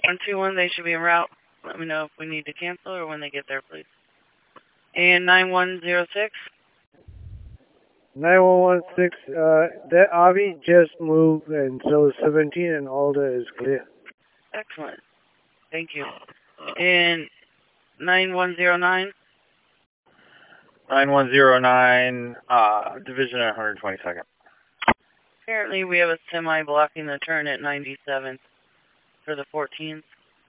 121, they should be en route. Let me know if we need to cancel or when they get there, please. And 9106. 9116, that Avi just moved, and so 17 and Alder is clear. Excellent. Thank you. And 9109. 9109, division at 122nd. Apparently we have a semi blocking the turn at 97 for the 14th.